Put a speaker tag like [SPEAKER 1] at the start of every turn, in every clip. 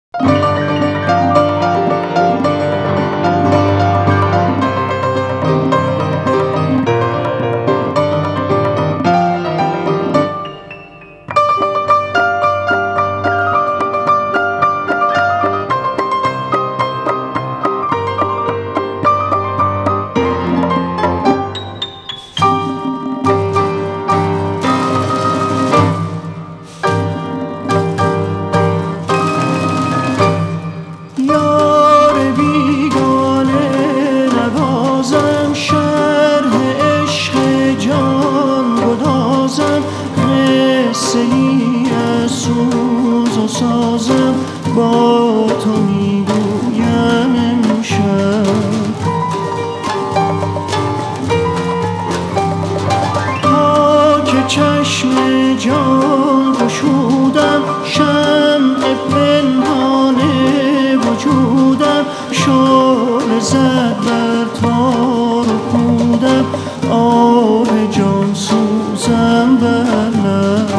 [SPEAKER 1] با تو میگویم امشب تا که چشم جان گشودم، شمع پنهان وجودم شعله زد بر تار و پودم، آه جان سوزم بر لب.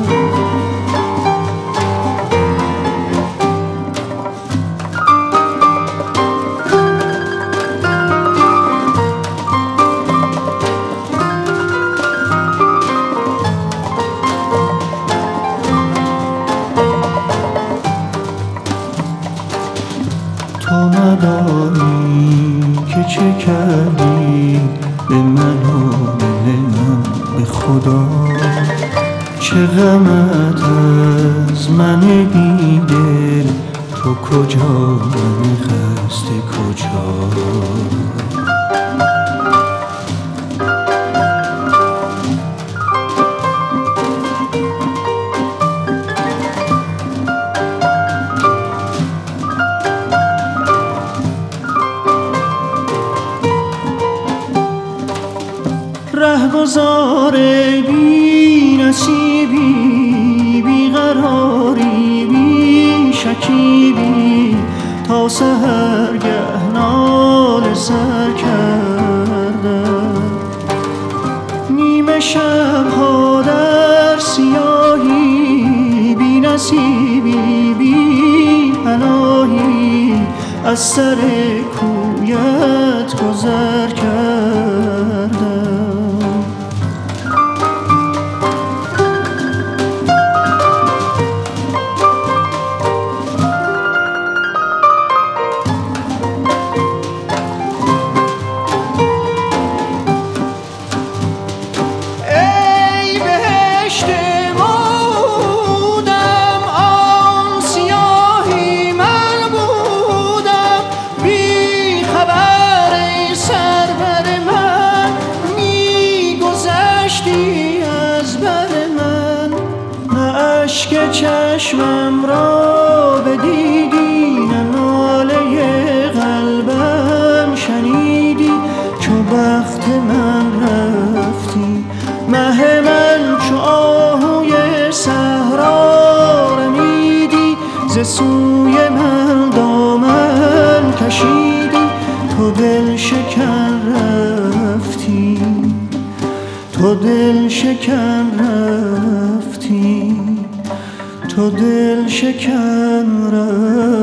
[SPEAKER 1] تو ندانی که چه کردی به من و به من، به خدا چه غمت از من بیدل، تو کجا من خسته کجا. رهگذار بی نصیبی، بی قراری، بی شکیبی، تا سحرگه ناله سر کردم. نیمه شبها در سیاهی، بی نصیبی، بی پناهی، از سر کویت گذر کردم. اشک چشمم را بدیدی، نه ناله قلبم شنیدی، چو بخت من رفتی. مه من چو آهوی صحرا رمیدی، ز سوی من دامن کشیدی، تو دل شکن رفتی، تو دل شکن رفتی، تو دل شکن رفتی.